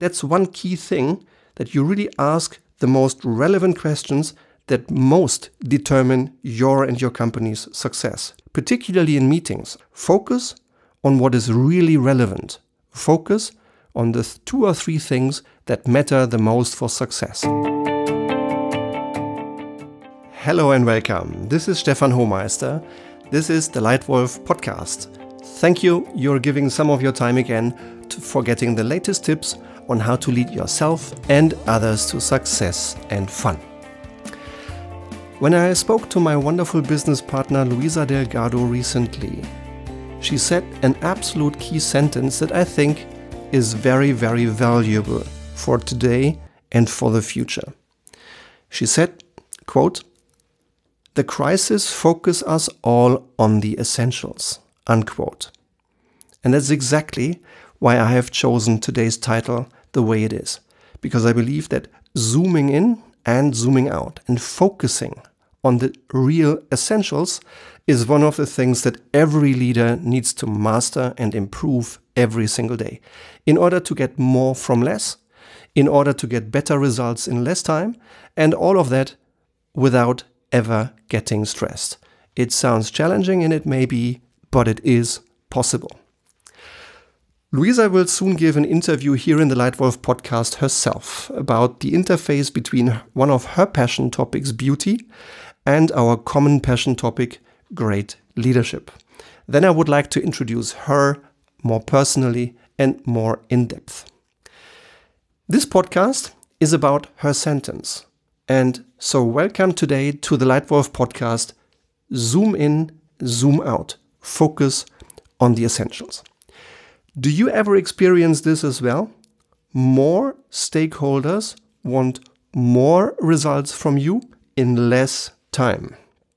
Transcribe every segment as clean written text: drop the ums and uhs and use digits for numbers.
That's one key thing, that you really ask the most relevant questions that most determine your and your company's success. Particularly in meetings, focus on what is really relevant. Focus on the 2 or 3 things that matter the most for success. Hello and welcome. This is Stefan Hohmeister. This is the Lightwolf podcast. Thank you. You're giving some of your time again for getting the latest tips on how to lead yourself and others to success and fun. When I spoke to my wonderful business partner Luisa Delgado recently, she said an absolute key sentence that I think is very, very valuable for today and for the future. She said, quote, "The crisis focus us all on the essentials," unquote. And that's exactly why I have chosen today's title the way it is. Because I believe that zooming in and zooming out and focusing on the real essentials is one of the things that every leader needs to master and improve every single day in order to get more from less, in order to get better results in less time, and all of that without ever getting stressed. It sounds challenging, and it may be, but it is possible. Luisa will soon give an interview here in the Lightwolf podcast herself about the interface between one of her passion topics, beauty, and our common passion topic, great leadership. Then I would like to introduce her more personally and more in depth. This podcast is about her sentence. And so welcome today to the Lightwolf podcast, Zoom in, Zoom out, focus on the essentials. Do you ever experience this as well? More stakeholders want more results from you in less time.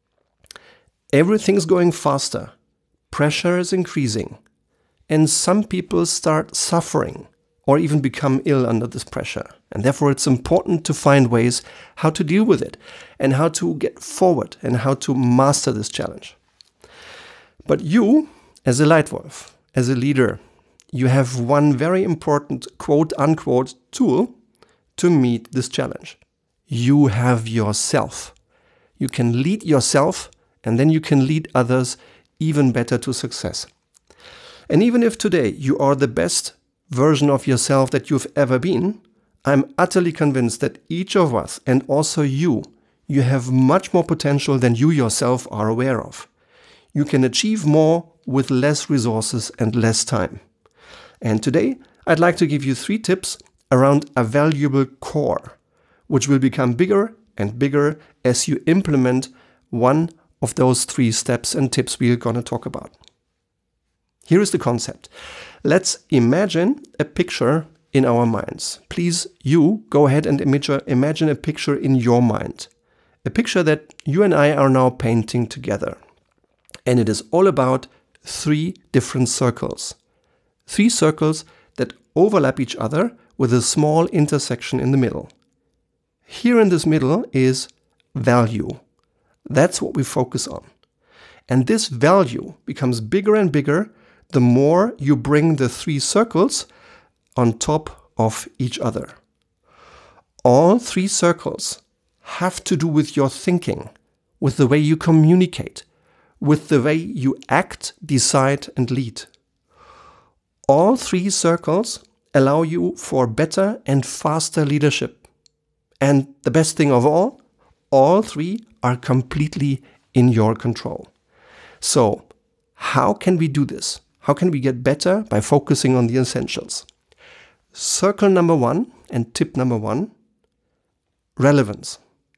Everything's going faster. Pressure is increasing. And some people start suffering or even become ill under this pressure. And therefore it's important to find ways how to deal with it and how to get forward and how to master this challenge. But you, as a Lightwolf, as a leader, you have one very important quote-unquote tool to meet this challenge. You have yourself. You can lead yourself, and then you can lead others even better to success. And even if today you are the best version of yourself that you've ever been, I'm utterly convinced that each of us, and also you have much more potential than you yourself are aware of. You can achieve more with less resources and less time. And today, I'd like to give you 3 tips around a valuable core, which will become bigger and bigger as you implement one of those 3 steps and tips we're going to talk about. Here is the concept. Let's imagine a picture in our minds. Please, you go ahead and imagine a picture in your mind. A picture that you and I are now painting together. And it is all about 3 different circles. 3 circles that overlap each other with a small intersection in the middle. Here in this middle is value. That's what we focus on. And this value becomes bigger and bigger the more you bring the 3 circles on top of each other. All 3 circles have to do with your thinking, with the way you communicate, with the way you act, decide, and lead. All 3 circles allow you for better and faster leadership. And the best thing of all 3 are completely in your control. So, how can we do this? How can we get better by focusing on the essentials? Circle number 1 and tip number 1, relevance.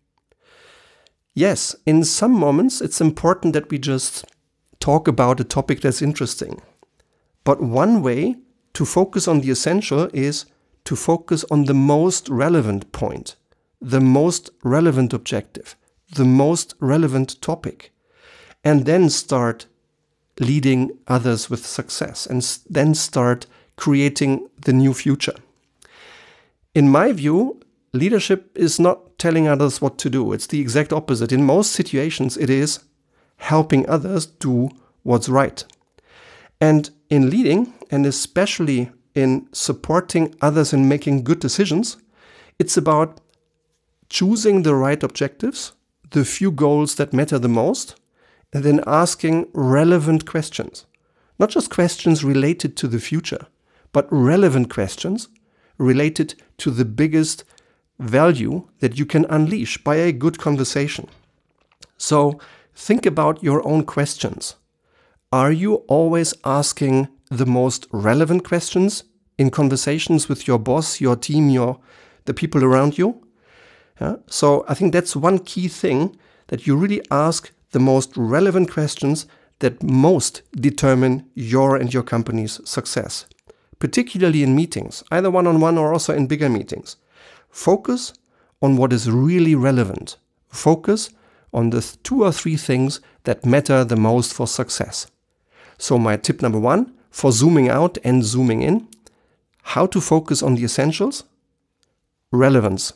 Yes, in some moments it's important that we just talk about a topic that's interesting. But one way to focus on the essential is to focus on the most relevant point, the most relevant objective, the most relevant topic, and then start leading others with success and then start creating the new future. In my view, leadership is not telling others what to do. It's the exact opposite. In most situations, it is helping others do what's right. And in leading, and especially in supporting others in making good decisions. It's about choosing the right objectives, the few goals that matter the most, and then asking relevant questions. Not just questions related to the future, but relevant questions related to the biggest value that you can unleash by a good conversation. So think about your own questions. Are you always asking the most relevant questions in conversations with your boss, your team, the people around you? So I think that's one key thing, that you really ask the most relevant questions that most determine your and your company's success, particularly in meetings, either one-on-one or also in bigger meetings. Focus on what is really relevant. Focus on the 2 or 3 things that matter the most for success. So my tip number 1 for zooming out and zooming in: how to focus on the essentials? Relevance.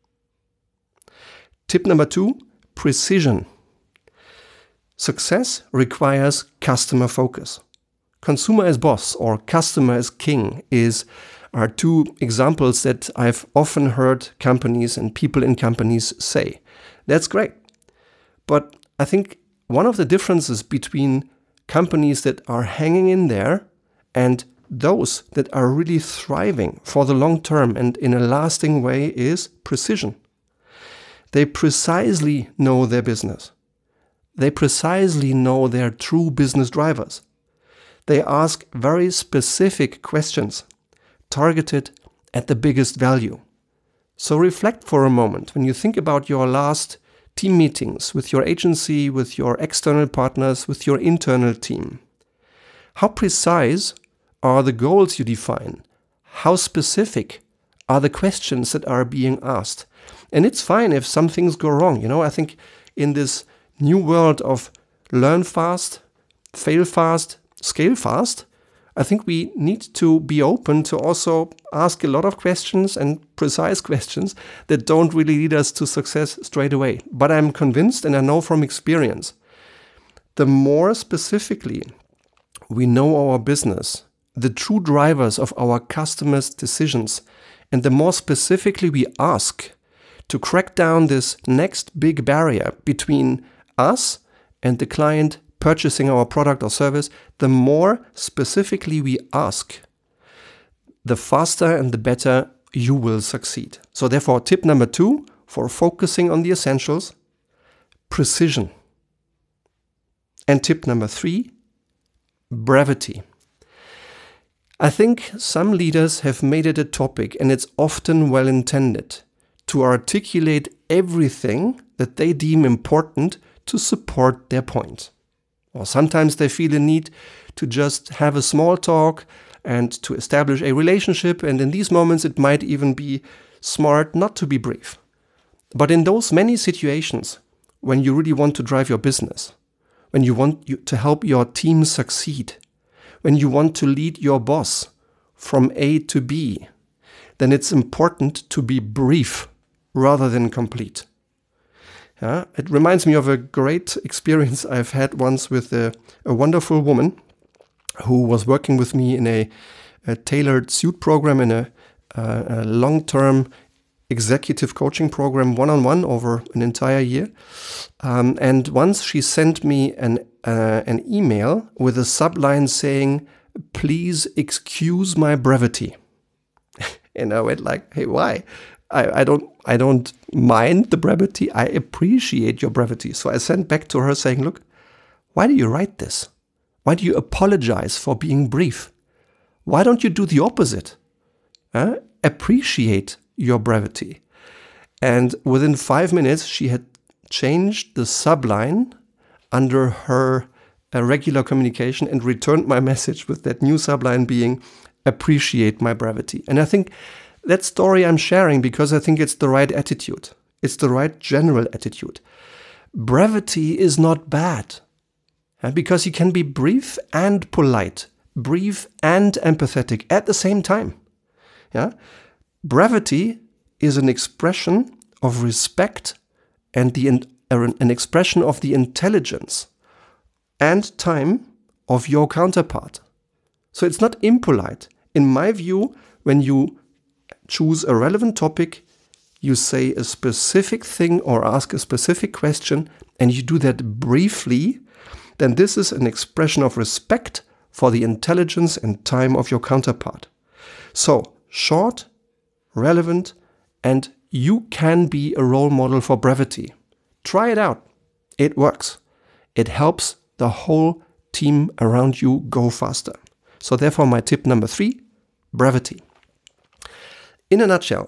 Tip number 2, precision. Success requires customer focus. Consumer as boss or customer as king are 2 examples that I've often heard companies and people in companies say. That's great. But I think one of the differences between companies that are hanging in there and those that are really thriving for the long term and in a lasting way is precision. They precisely know their business. They precisely know their true business drivers. They ask very specific questions targeted at the biggest value. So reflect for a moment when you think about your last team meetings with your agency, with your external partners, with your internal team. How precise are the goals you define? How specific are the questions that are being asked? And it's fine if some things go wrong. I think in this new world of learn fast, fail fast, scale fast, I think we need to be open to also ask a lot of questions and precise questions that don't really lead us to success straight away. But I'm convinced, and I know from experience, the more specifically we know our business, the true drivers of our customers' decisions, and the more specifically we ask to crack down this next big barrier between us and the client purchasing our product or service, the more specifically we ask, the faster and the better you will succeed. So therefore, tip number 2 for focusing on the essentials: precision. And tip number 3, brevity. I think some leaders have made it a topic, and it's often well intended, to articulate everything that they deem important to support their point. Or sometimes they feel a need to just have a small talk and to establish a relationship, and in these moments it might even be smart not to be brief. But in those many situations when you really want to drive your business, when you want to help your team succeed, when you want to lead your boss from A to B, then it's important to be brief rather than complete. It reminds me of a great experience I've had once with a wonderful woman who was working with me in a tailored suit program, in a long-term executive coaching program, one-on-one over an entire year. And once she sent me an email with a subline saying, "Please excuse my brevity." And I went like, "Hey, why? I don't mind the brevity. I appreciate your brevity." So I sent back to her saying, "Look, why do you write this? Why do you apologize for being brief? Why don't you do the opposite? Appreciate your brevity." And within 5 minutes, she had changed the subline under her regular communication and returned my message with that new subline being, "Appreciate my brevity." And I think that story I'm sharing because I think it's the right attitude. It's the right general attitude. Brevity is not bad, because you can be brief and polite, brief and empathetic at the same time. Brevity is an expression of respect and an expression of the intelligence and time of your counterpart. So it's not impolite. In my view, when you choose a relevant topic, you say a specific thing or ask a specific question, and you do that briefly, then this is an expression of respect for the intelligence and time of your counterpart. So, short, relevant, and you can be a role model for brevity. Try it out. It works. It helps the whole team around you go faster. So therefore, my tip number 3, brevity. In a nutshell,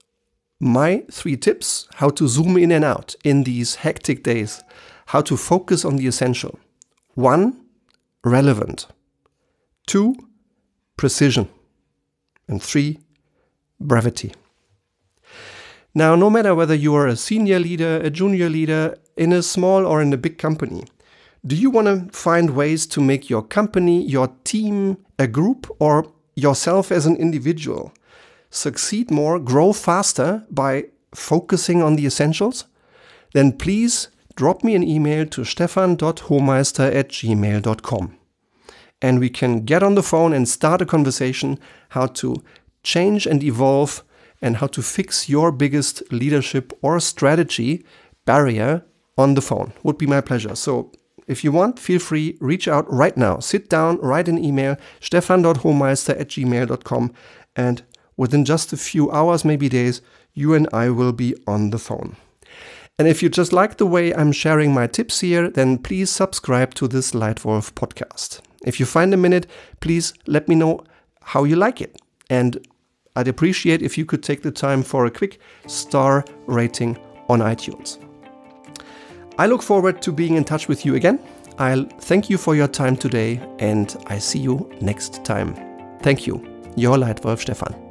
my 3 tips, how to zoom in and out in these hectic days, how to focus on the essential. 1, relevant. 2, precision. And 3, brevity. Now, no matter whether you are a senior leader, a junior leader, in a small or in a big company, do you want to find ways to make your company, your team, a group, or yourself as an individual succeed more, grow faster by focusing on the essentials? Then please drop me an email to stefan.homeister@gmail.com. And we can get on the phone and start a conversation how to change and evolve and how to fix your biggest leadership or strategy barrier on the phone. Would be my pleasure. So if you want, feel free, reach out right now. Sit down, write an email, stefan.homeister@gmail.com, and within just a few hours, maybe days, you and I will be on the phone. And if you just like the way I'm sharing my tips here, then please subscribe to this Lightwolf podcast. If you find a minute, please let me know how you like it. And I'd appreciate if you could take the time for a quick star rating on iTunes. I look forward to being in touch with you again. I'll thank you for your time today, and I see you next time. Thank you. Your Lightwolf Stefan.